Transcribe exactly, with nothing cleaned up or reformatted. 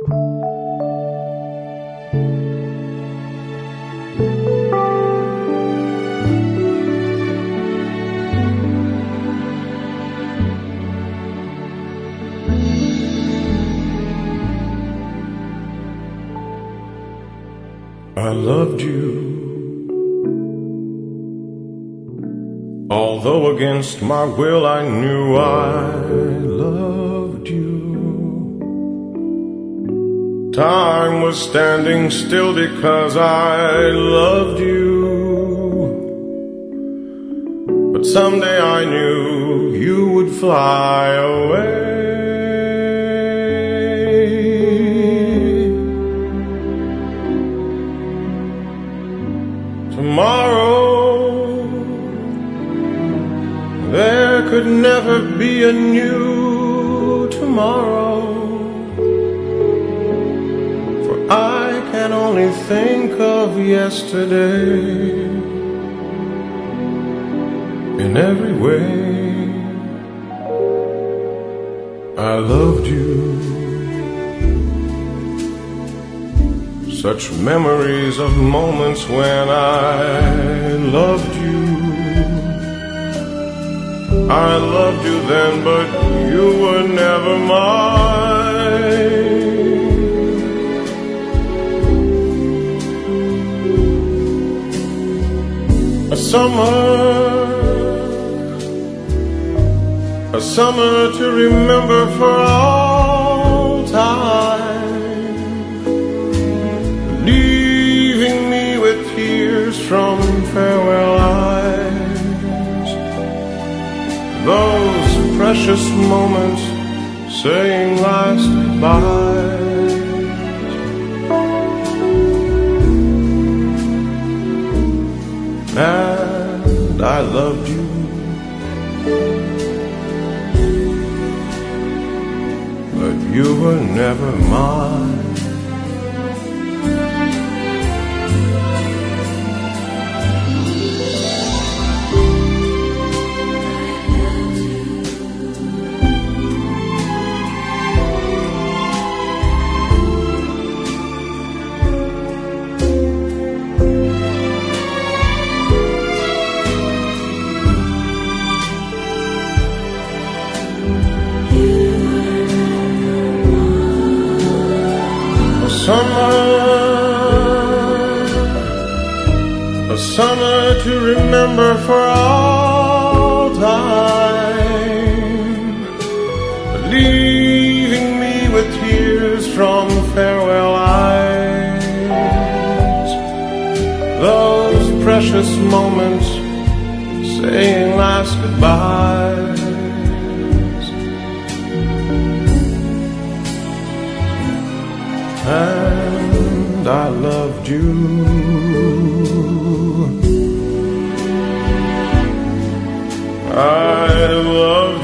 I loved you, although against my will I knew I loved you. Time was standing still because I loved you, but someday I knew you would fly away. Tomorrow, there could never be a new tomorrow, for I can only think of yesterday. In every way, I loved you. Such memories of moments when I loved you. I loved you then, but you were never mine. A summer, a summer to remember for all time, leaving me with tears from farewell eyes. Those precious moments saying last goodbyes. And I loved you, but you were never mine. Summer, a summer to remember for all time, leaving me with tears from farewell eyes. Those precious moments saying last goodbyes. And I loved you. I loved